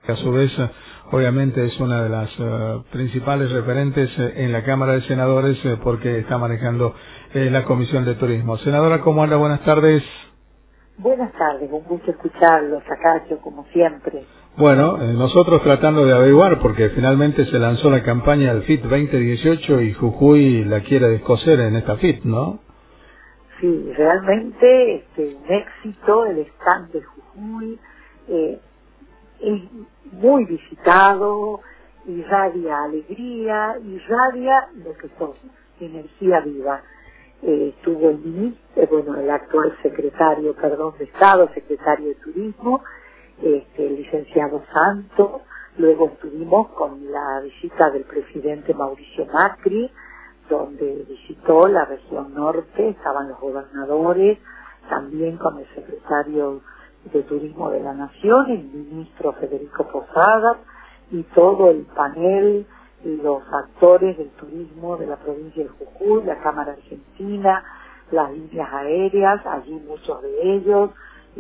A su vez, obviamente es una de las principales referentes en la Cámara de Senadores porque está manejando la Comisión de Turismo. Senadora, ¿cómo anda? Buenas tardes. Buenas tardes, un gusto escucharlos, Acacio, como siempre. Bueno, nosotros tratando de averiguar porque finalmente se lanzó la campaña del FIT 2018 y Jujuy la quiere descoser en esta FIT, ¿no? Sí, realmente un éxito, el stand de Jujuy es muy visitado, irradia alegría, irradia lo que somos, energía viva. Estuvo el ministro, el actual secretario, de Estado, secretario de Turismo, el licenciado Santos, luego estuvimos con la visita del presidente Mauricio Macri, donde visitó la región norte, estaban los gobernadores, también con el secretario de Turismo de la Nación, el ministro Federico Posadas, y todo el panel y los actores del turismo de la provincia de Jujuy, la Cámara Argentina, las líneas aéreas, allí muchos de ellos,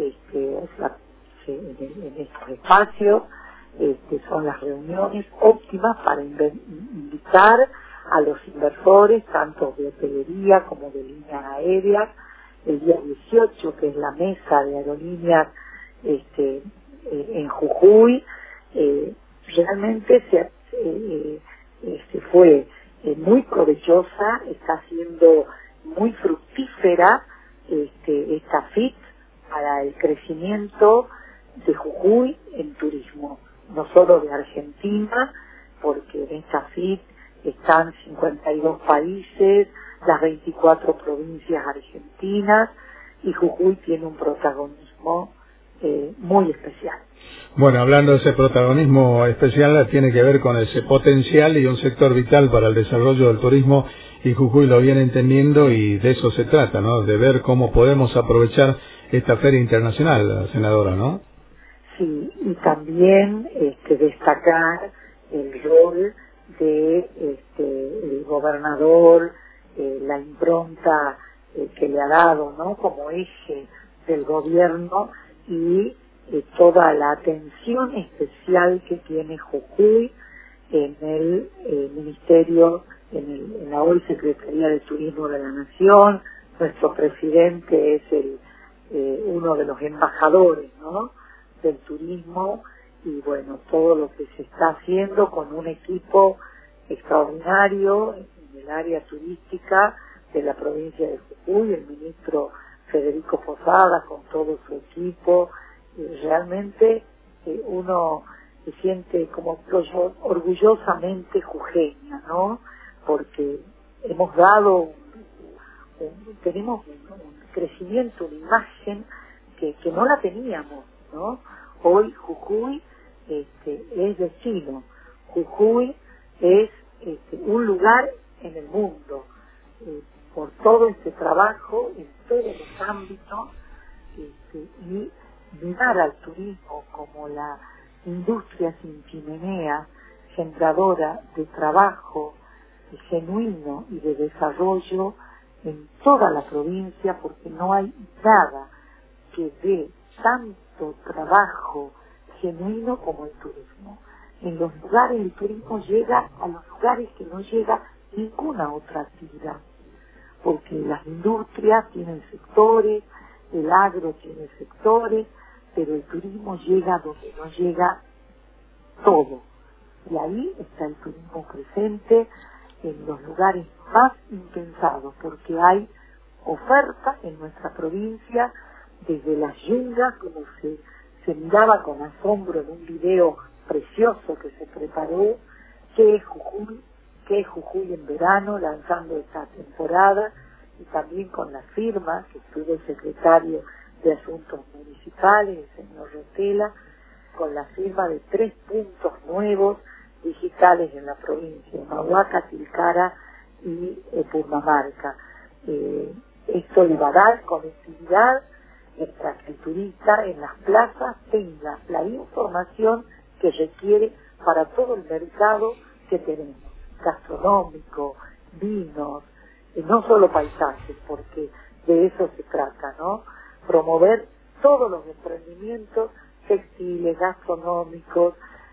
en estos espacios, son las reuniones óptimas para invitar a los inversores, tanto de hotelería como de líneas aéreas. El día 18, que es la mesa de aerolíneas en Jujuy, realmente fue muy provechosa, está siendo muy fructífera esta FIT para el crecimiento de Jujuy en turismo, no solo de Argentina, porque en esta FIT están 52 países, las 24 provincias argentinas, y Jujuy tiene un protagonismo muy especial. Bueno, hablando de ese protagonismo especial, tiene que ver con ese potencial y un sector vital para el desarrollo del turismo, y Jujuy lo viene entendiendo, y de eso se trata, ¿no? De ver cómo podemos aprovechar esta feria internacional, senadora, ¿no? Sí, y también destacar el rol de el gobernador, la impronta que le ha dado, ¿no?, como eje del gobierno, y toda la atención especial que tiene Jujuy en el ministerio, en la hoy Secretaría de Turismo de la Nación. Nuestro presidente es uno de los embajadores, ¿no?, del turismo, y bueno, todo lo que se está haciendo con un equipo extraordinario en el área turística de la provincia de Jujuy, el ministro Federico Posadas con todo su equipo. Realmente uno se siente como orgullosamente jujeña, ¿no?, porque hemos dado, tenemos un crecimiento, una imagen que no la teníamos, ¿no? Hoy Jujuy es destino, Jujuy es un lugar en el mundo, por todo este trabajo en todos los ámbitos, y mirar al turismo como la industria sin chimenea, generadora de trabajo genuino y de desarrollo en toda la provincia, porque no hay nada que dé tanto trabajo genuino como el turismo. En los lugares el turismo llega a los lugares que no llega ninguna otra actividad, porque las industrias tienen sectores, el agro tiene sectores, pero el turismo llega donde no llega todo. Y ahí está el turismo presente en los lugares más impensados, porque hay oferta en nuestra provincia, desde las yungas, como se miraba con asombro en un video precioso que se preparó, que es Jujuy en verano, lanzando esta temporada, y también con la firma que estuvo el secretario de Asuntos Municipales, el señor Rotela, con la firma de 3 puntos nuevos digitales en la provincia, Mahuaca, Tilcara y Purmamarca. Esto le va a dar conectividad para que el turista en las plazas tenga la información que requiere para todo el mercado que tenemos, gastronómico, vinos, no solo paisajes, porque de eso se trata, ¿no? Promover todos los emprendimientos textiles, gastronómicos,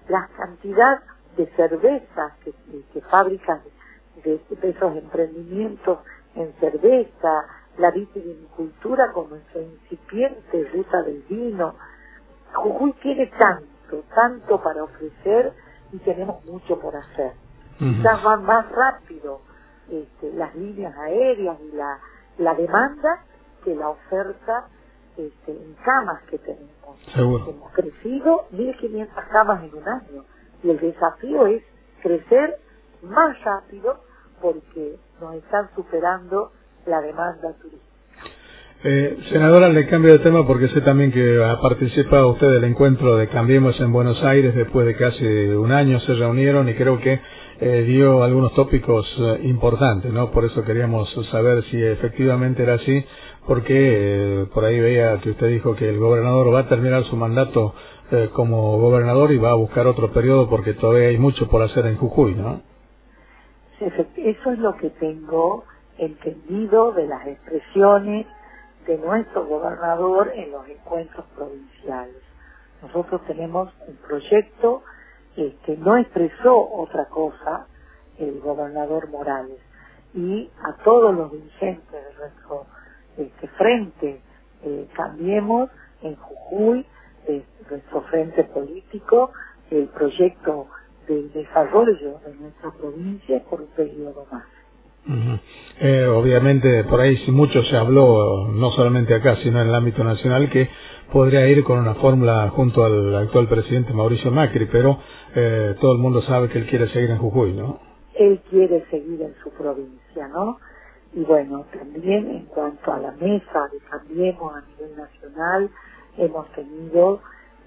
la cantidad de cervezas que fabrican de esos emprendimientos en cerveza, la vitivinicultura con nuestra incipiente ruta del vino. Jujuy tiene tanto para ofrecer y tenemos mucho por hacer. Quizás van más rápido las líneas aéreas y la demanda que la oferta en camas que tenemos. Seguro. Hemos crecido 1.500 camas en un año y el desafío es crecer más rápido porque nos están superando la demanda turística. Senadora, le cambio de tema porque sé también que ha participado usted del encuentro de Cambiemos en Buenos Aires. Después de casi un año se reunieron y creo que dio algunos tópicos importantes, ¿no? Por eso queríamos saber si efectivamente era así, porque por ahí veía que usted dijo que el gobernador va a terminar su mandato como gobernador y va a buscar otro periodo porque todavía hay mucho por hacer en Jujuy, ¿no? Eso es lo que tengo entendido de las expresiones de nuestro gobernador en los encuentros provinciales. Nosotros tenemos un proyecto que no expresó otra cosa el gobernador Morales, y a todos los dirigentes de nuestro frente Cambiemos en Jujuy, nuestro frente político, el proyecto del desarrollo de nuestra provincia por un periodo más. Obviamente por ahí sí mucho se habló, no solamente acá sino en el ámbito nacional, que podría ir con una fórmula junto al actual presidente Mauricio Macri, pero todo el mundo sabe que él quiere seguir en Jujuy, ¿no? Él quiere seguir en su provincia, ¿no? Y bueno, también en cuanto a la mesa de Cambiemos a nivel nacional, hemos tenido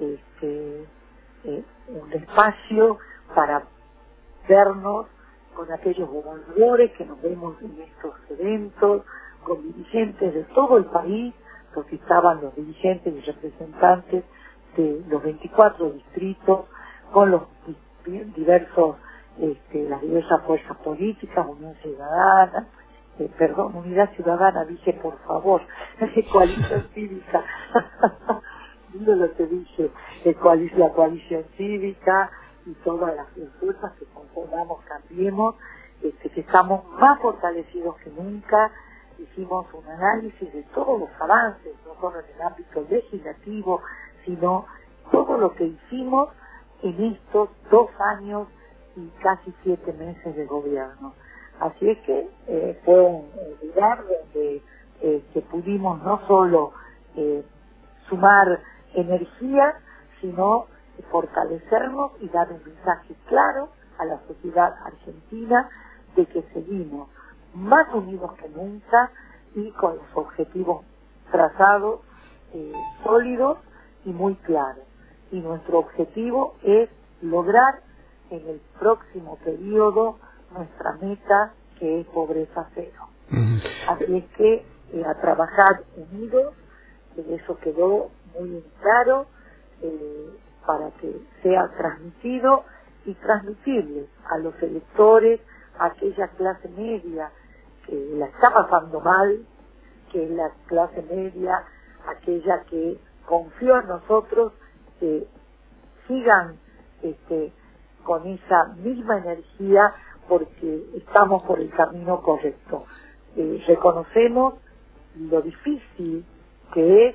un espacio para vernos con aquellos gobernadores que nos vemos en estos eventos, con dirigentes de todo el país, porque estaban los dirigentes y representantes de los 24 distritos, con los diversos, las diversas fuerzas políticas, Unidad Ciudadana, dije por favor, Coalición Cívica, digo lo que dije, la Coalición Cívica, y todas las fuerzas que conformamos Cambiemos, que estamos más fortalecidos que nunca. Hicimos un análisis de todos los avances, no solo en el ámbito legislativo, sino todo lo que hicimos en estos 2 años y casi 7 meses de gobierno. Así es que fue un lugar donde que pudimos no solo sumar energía, sino fortalecernos y dar un mensaje claro a la sociedad argentina de que seguimos más unidos que nunca y con los objetivos trazados, sólidos y muy claros. Y nuestro objetivo es lograr en el próximo periodo nuestra meta, que es pobreza cero. Así es que a trabajar unidos, eso quedó muy claro, para que sea transmitido y transmitirles a los electores, a aquella clase media que la está pasando mal, que es la clase media, aquella que confió en nosotros, que sigan con esa misma energía porque estamos por el camino correcto. Reconocemos lo difícil que es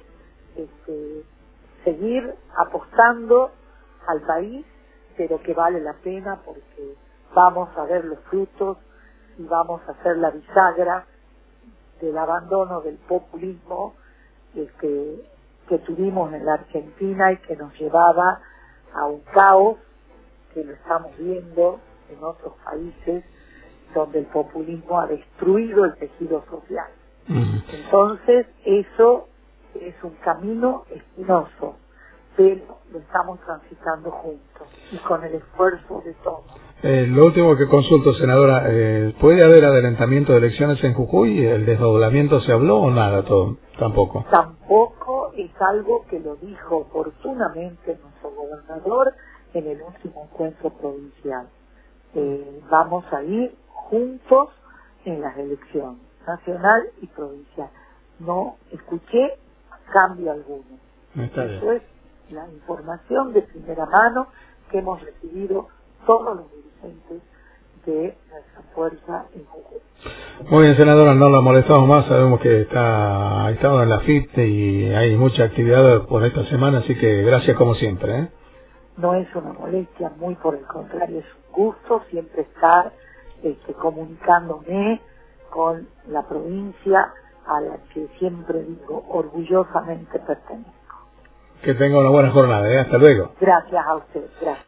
seguir apostando al país, pero que vale la pena porque vamos a ver los frutos y vamos a hacer la bisagra del abandono del populismo que tuvimos en la Argentina y que nos llevaba a un caos que lo estamos viendo en otros países donde el populismo ha destruido el tejido social. Entonces eso es un camino espinoso, pero lo estamos transitando juntos y con el esfuerzo de todos. Lo último que consulto, senadora, ¿puede haber adelantamiento de elecciones en Jujuy? ¿El desdoblamiento se habló o nada? Tampoco. Tampoco es algo que lo dijo oportunamente nuestro gobernador en el último encuentro provincial. Vamos a ir juntos en las elecciones, nacional y provincial. No escuché cambio alguno. Eso es la información de primera mano que hemos recibido todos los dirigentes de nuestra fuerza en Jujuy. Muy bien, senadora, no la molestamos más, sabemos que ha estado en la FIT y hay mucha actividad por esta semana, así que gracias como siempre, ¿eh? No es una molestia, muy por el contrario, es un gusto siempre estar comunicándome con la provincia a la que siempre digo orgullosamente pertenezco. Que tenga una buena jornada, ¿eh? Hasta luego. Gracias a usted, gracias.